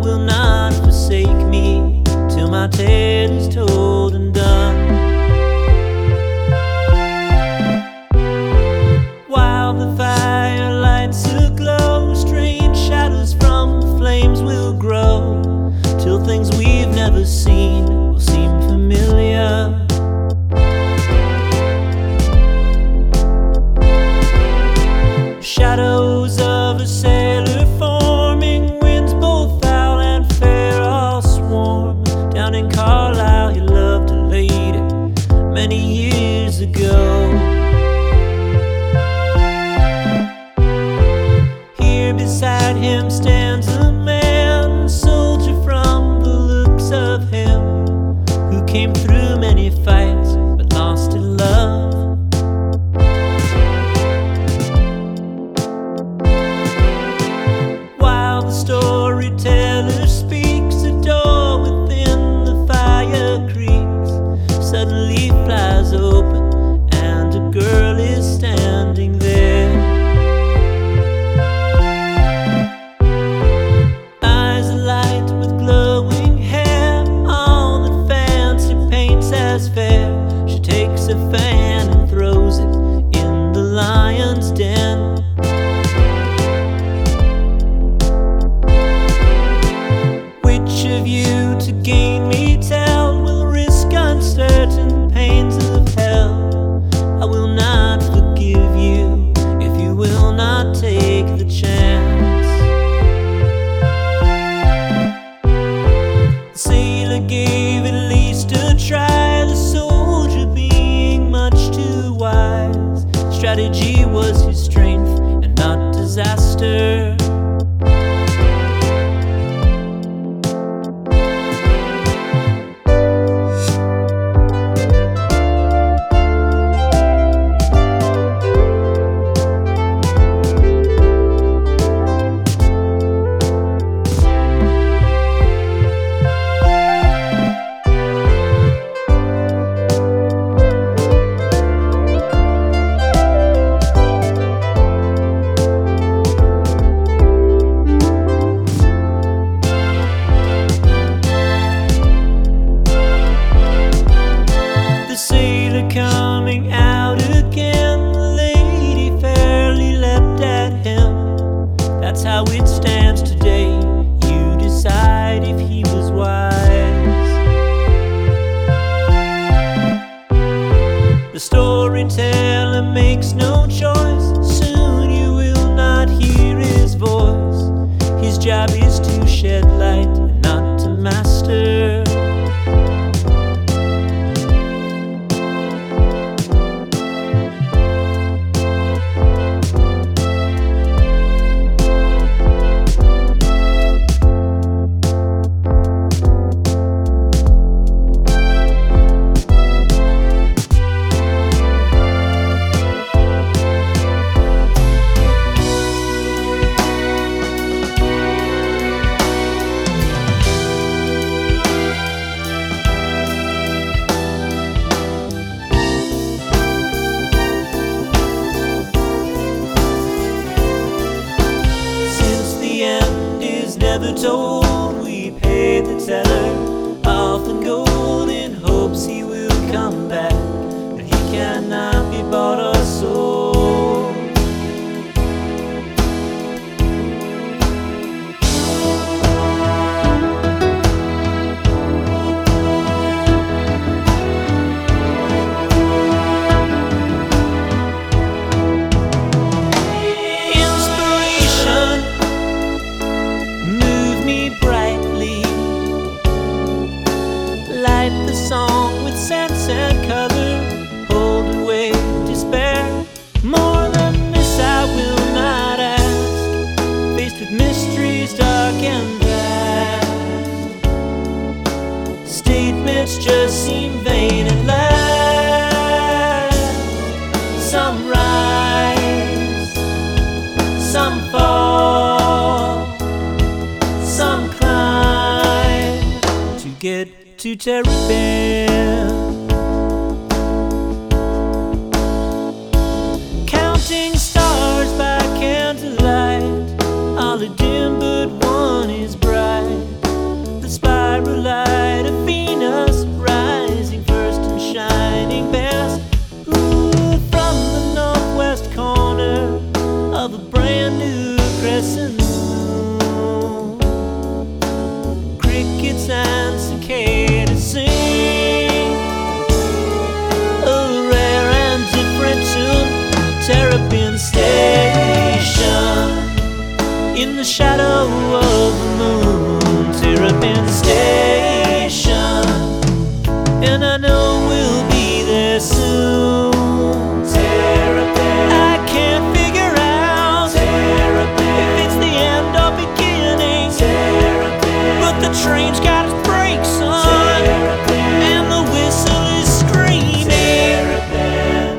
will not forsake me till my tale is told and done. While the fire lights aglow, strange shadows from the flames will grow, till things we've never seen will seem familiar. Shadows of a sailor forming, winds both foul and fair all swarm. Down in Carlisle he loved a lady many years ago. Here beside him stands a man, a soldier from the looks of him, who came through many fights but lost in love. Storyteller speaks, a door within the fire creaks, suddenly flies open and a girl is standing there. Eyes alight with glowing hair, all that fancy paints as fair. She takes a fan and throws it in the lion's den. Of you to gain me tell will risk uncertain pains of hell. I will not forgive you if you will not take the chance. The sailor gave at least a try, the soldier being much too wise. Strategy was his strength and not disaster. Coming out again, the lady fairly leapt at him. That's how it stands today. You decide if he was wise. The storyteller makes no choice. Soon you will not hear his voice. His job is to shed light and not to master. Never told, we pay the teller, often gold, in hopes he will come back, but he cannot be bought or sold. Light the song with sense and color, hold away despair. More than this I will not ask, faced with mysteries dark and vast. Statements just seem vain at last. Some rise, some fall, some climb to get to Terrapin. Counting stars by candlelight, all are dim but one is bright. station in the shadow of the moon. Terrapin Station, and I know we'll be there soon. Terrapin, I can't figure out Terrapin if it's the end or beginning. Terrapin, but the train's got its brakes on, Terrapin, and the whistle is screaming. Terrapin.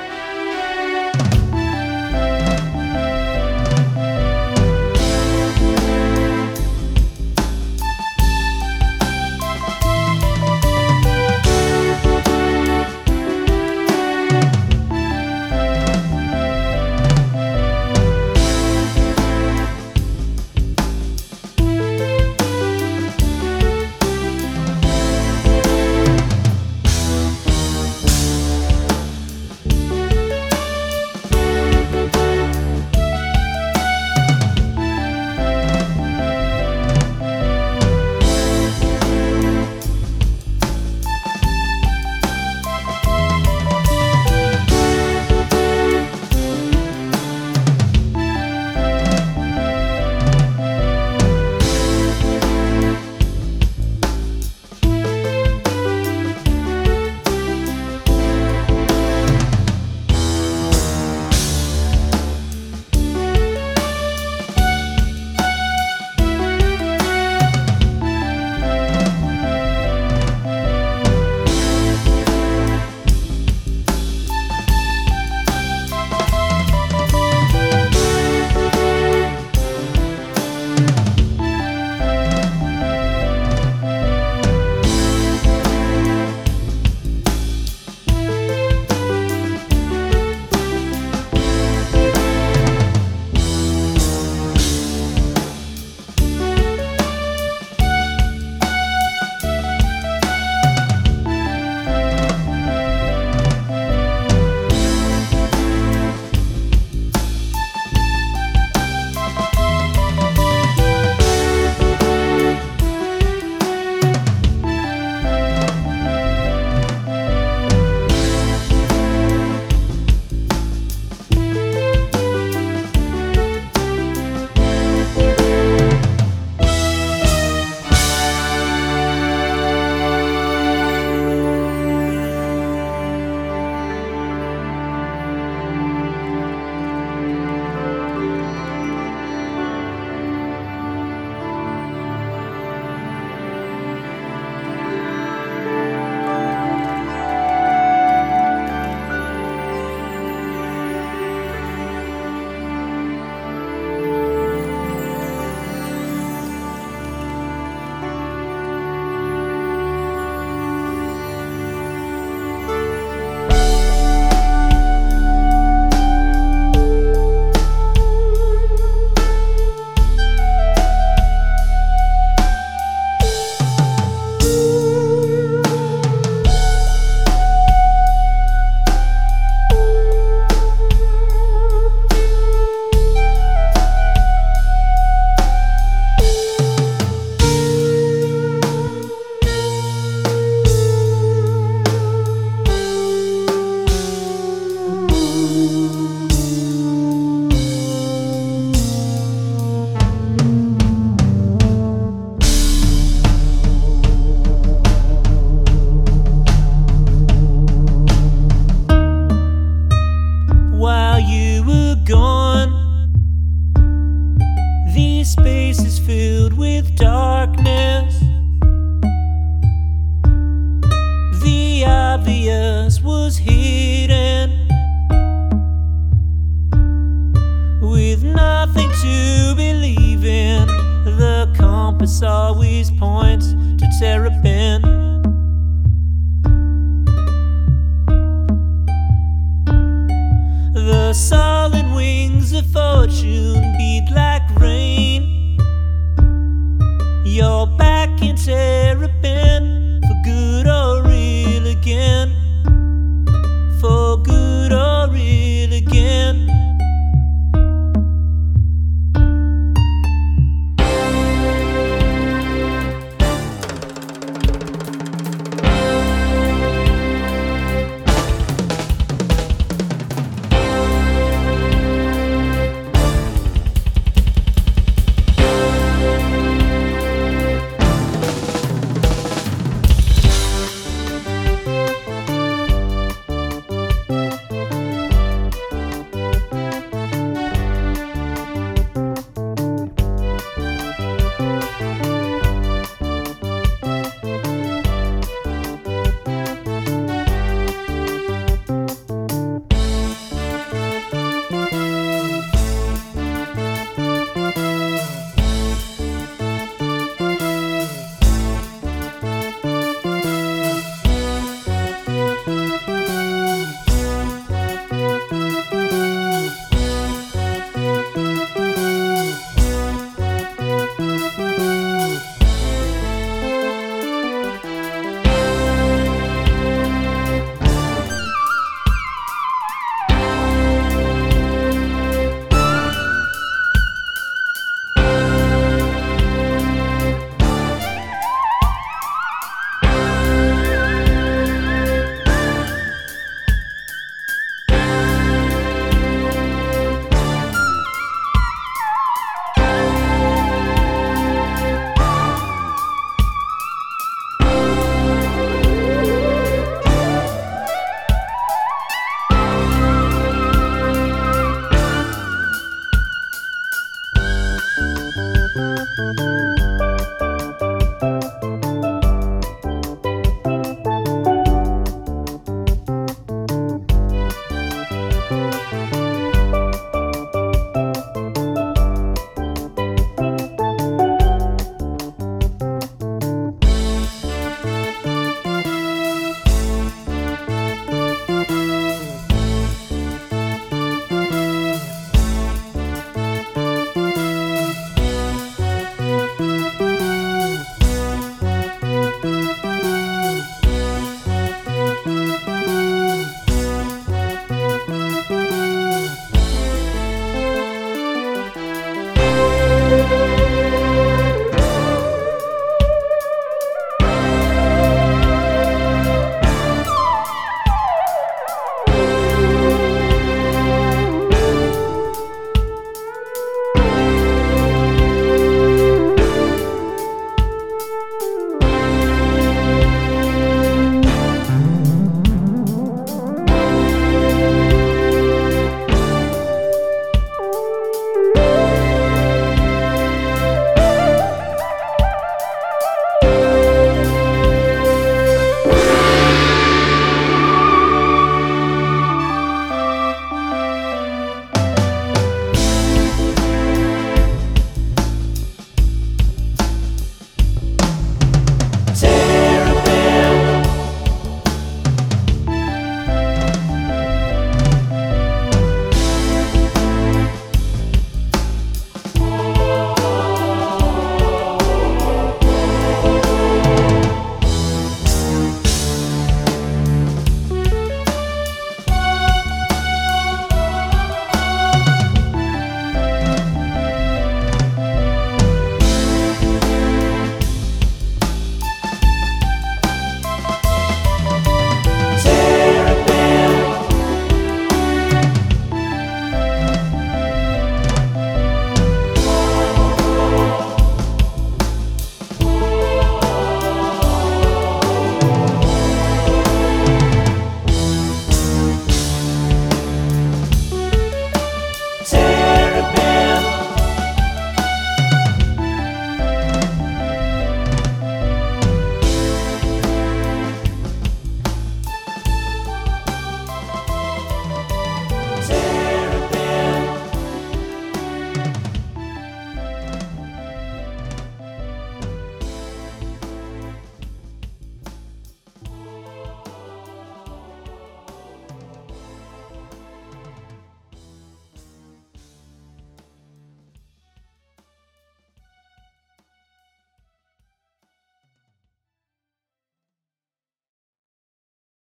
was hidden, with nothing to believe in. The compass always points to Terrapin.